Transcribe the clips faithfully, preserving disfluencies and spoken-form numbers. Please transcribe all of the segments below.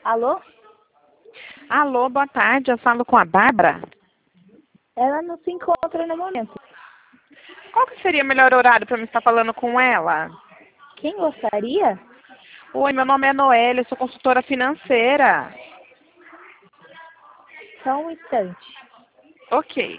Alô? Alô, boa tarde. Eu falo com a Bárbara. Ela não se encontra no momento. Qual que seria o melhor horário para me estar falando com ela? Quem gostaria? Oi, meu nome é Noélia, eu sou consultora financeira. Só um instante. Ok.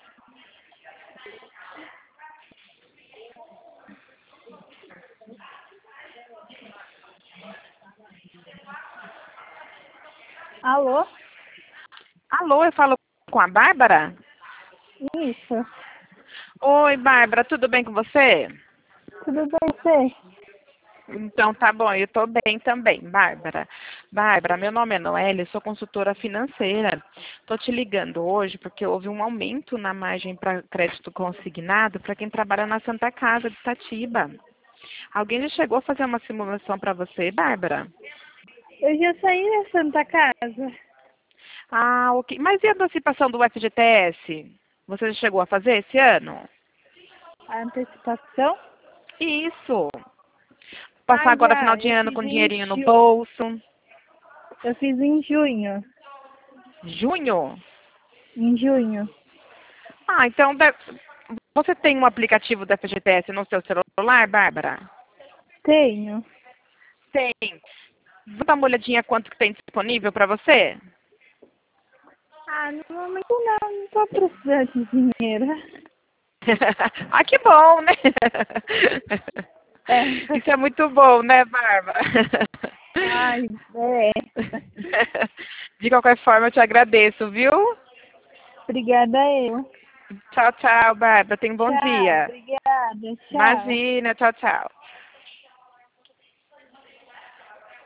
Alô? Alô, eu falo com a Bárbara? Isso. Oi, Bárbara, tudo bem com você? Tudo bem, você? Então tá bom, eu tô bem também, Bárbara. Bárbara, meu nome é Noélia, eu sou consultora financeira. Tô te ligando hoje porque houve um aumento na margem para crédito consignado para quem trabalha na Santa Casa de Itatiba. Alguém já chegou a fazer uma simulação para você, Bárbara? Eu já saí da Santa Casa. Ah, ok. Mas e a antecipação do F G T S? Você já chegou a fazer esse ano? A antecipação? Isso. Passar Ah, agora final já. de Eu ano fiz com em dinheirinho no ju... bolso. Eu fiz em junho. Junho? Em junho. Ah, então deve- você tem um aplicativo do F G T S no seu celular, Bárbara? Tenho. Tem. Vou dar uma olhadinha quanto que tem disponível para você? Ah, no momento não. Não tô precisando de dinheiro. Ah, que bom, né? É. Isso é muito bom, né, Bárbara? Ai, é. De qualquer forma, eu te agradeço, viu? Obrigada eu. Tchau, tchau, Bárbara. Tenha um bom Tchau. dia. Obrigada. Tchau. Imagina, tchau, tchau.